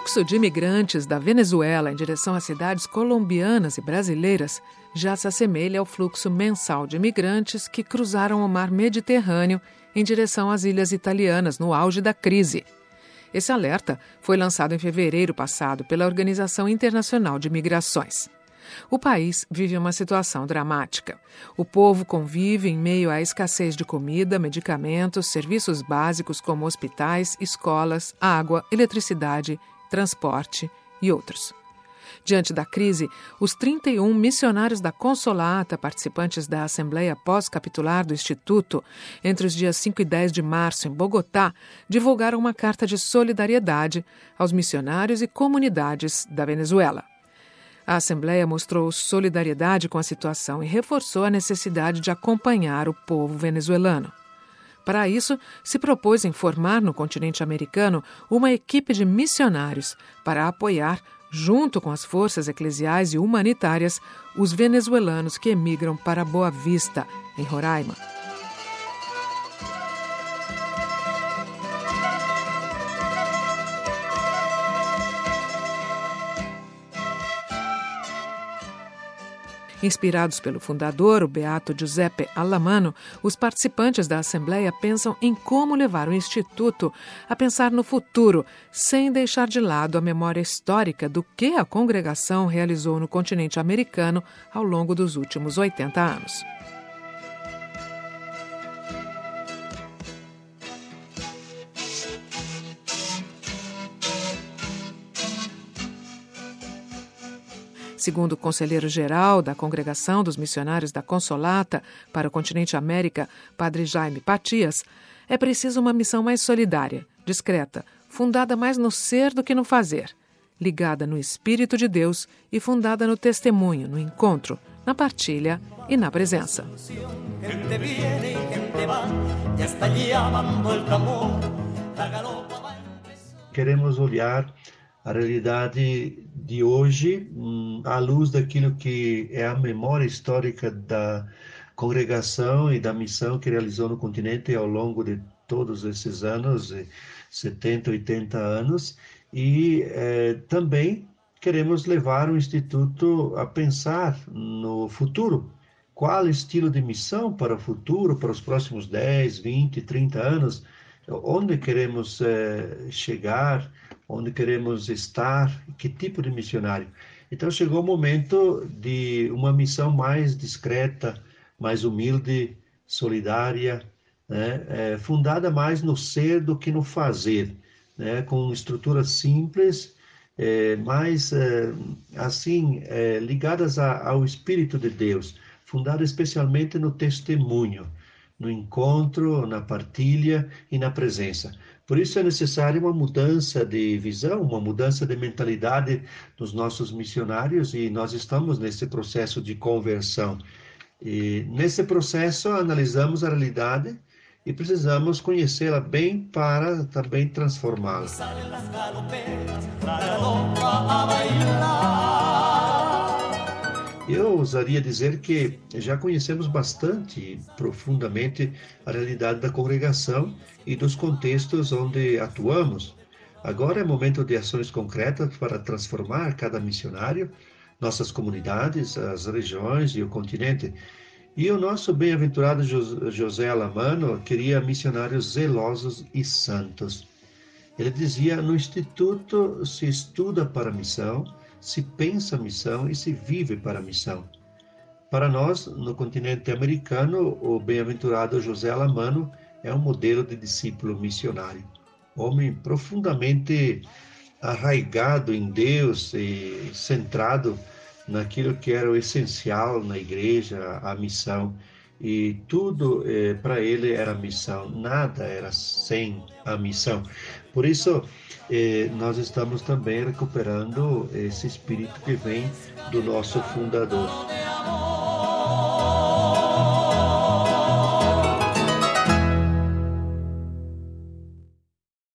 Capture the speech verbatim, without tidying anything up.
fluxo de imigrantes da Venezuela em direção às cidades colombianas e brasileiras já se assemelha ao fluxo mensal de imigrantes que cruzaram o mar Mediterrâneo em direção às ilhas italianas no auge da crise. Esse alerta foi lançado em fevereiro passado pela Organização Internacional de Migrações. O país vive uma situação dramática. O povo convive em meio à escassez de comida, medicamentos, serviços básicos como hospitais, escolas, água, eletricidade, transporte e outros. Diante da crise, os trinta e um missionários da Consolata, participantes da Assembleia Pós-Capitular do Instituto, entre os dias cinco e dez de março, em Bogotá, divulgaram uma carta de solidariedade aos missionários e comunidades da Venezuela. A Assembleia mostrou solidariedade com a situação e reforçou a necessidade de acompanhar o povo venezuelano. Para isso, se propôs em formar no continente americano uma equipe de missionários para apoiar, junto com as forças eclesiais e humanitárias, os venezuelanos que emigram para Boa Vista, em Roraima. Inspirados pelo fundador, o beato Giuseppe Alamano, os participantes da Assembleia pensam em como levar o Instituto a pensar no futuro, sem deixar de lado a memória histórica do que a congregação realizou no continente americano ao longo dos últimos oitenta anos. Segundo o conselheiro-geral da Congregação dos Missionários da Consolata para o continente América, Padre Jaime Patias, é preciso uma missão mais solidária, discreta, fundada mais no ser do que no fazer, ligada no Espírito de Deus e fundada no testemunho, no encontro, na partilha e na presença. Queremos olhar a realidade de hoje à luz daquilo que é a memória histórica da congregação e da missão que realizou no continente ao longo de todos esses anos, setenta, oitenta anos, e eh, também queremos levar o Instituto a pensar no futuro. Qual estilo de missão para o futuro, para os próximos dez, vinte, trinta anos? Onde queremos eh, chegar? Onde queremos estar? Que tipo de missionário? Então chegou o momento de uma missão mais discreta, mais humilde, solidária, né? é, fundada mais no ser do que no fazer, né? Com estruturas simples, é, mais é, assim é, ligadas a, ao Espírito de Deus, fundada especialmente no testemunho, no encontro, na partilha e na presença. Por isso é necessária uma mudança de visão, uma mudança de mentalidade dos nossos missionários, e nós estamos nesse processo de conversão. E nesse processo analisamos a realidade e precisamos conhecê-la bem para também transformá-la. Eu ousaria dizer que já conhecemos bastante profundamente a realidade da congregação e dos contextos onde atuamos. Agora é momento de ações concretas para transformar cada missionário, nossas comunidades, as regiões e o continente. E o nosso bem-aventurado José Alamano queria missionários zelosos e santos. Ele dizia: no Instituto se estuda para a missão, se pensa a missão e se vive para a missão. Para nós, no continente americano, o bem-aventurado José Alamano é um modelo de discípulo missionário. Homem profundamente arraigado em Deus e centrado naquilo que era o essencial na igreja, a missão. E tudo eh, para ele era missão, nada era sem a missão. Por isso, eh, nós estamos também recuperando esse espírito que vem do nosso fundador.